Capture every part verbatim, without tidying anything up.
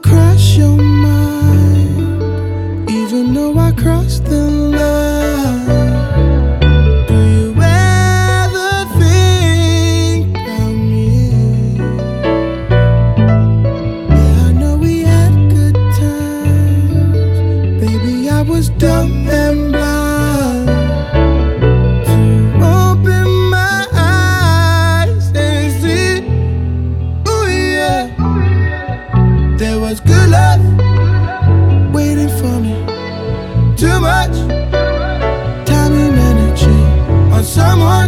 cross your mind, even though I crossed the line? Do you ever think about me? Yeah, I know we had good times. Baby, I was dumb and blind to open my eyes and see. Ooh, yeah. There was good love waiting for me. Too much time and energy on someone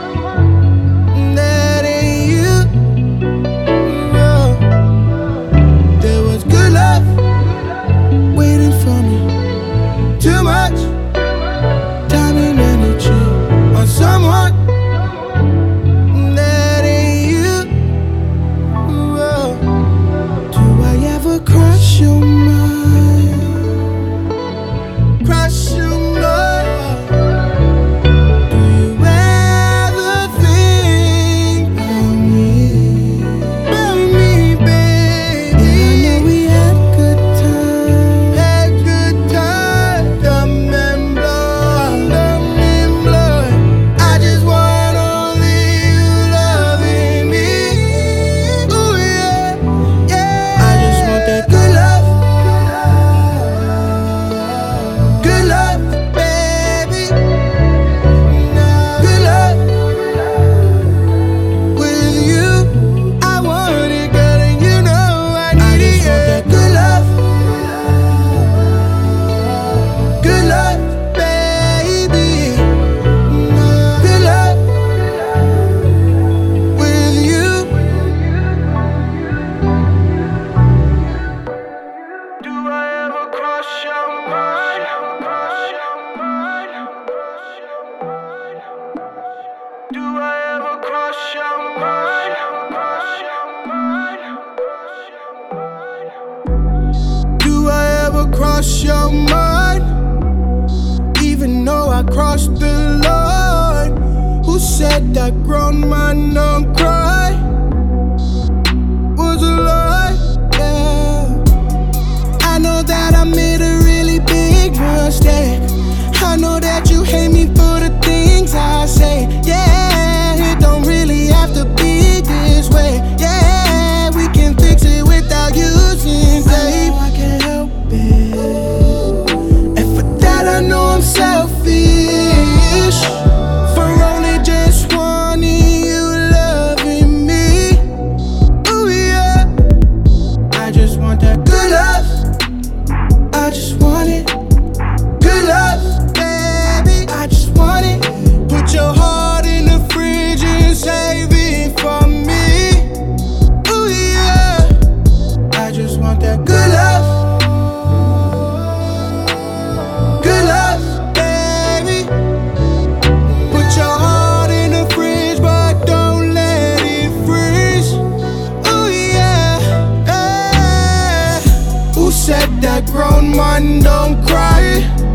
that ain't you. No. There was good love waiting for me. Too much time and energy on someone that ain't you. No. Do I ever cross your mind? Cross your mind? Do you ever think about me? About me, baby. Yeah, I know we had good times. Had good times. Dumb and blood. Dumb and blood. I just want only you loving me. Ooh, yeah. Yeah. I just want that good love. Good love, baby. Good love with you. I want it, girl, and you know I need it. Yeah. Good love. Good love, baby. Good love with you. Do I ever cross your mind? Do I ever cross your mind? Do I ever cross your mind? Even though I crossed the line. Who said that grown man don't cry? Was a lie, yeah. I know that I made a really big mistake. I know that you hate me for the things I say. Yeah, it don't really have to be this way. Yeah, we can fix it without using tape. I know I can't help it, and for that I know I'm selfish. For only just wanting you loving me. Ooh, yeah. I just want that good love. I just want it. Good love, baby. I just want it. Put your heart in the fridge and save it for me. Ooh, yeah. I just want that good love. Good love, baby. Put your heart in the fridge, but don't let it freeze. Ooh, yeah. Yeah. Who said that grown man don't cry?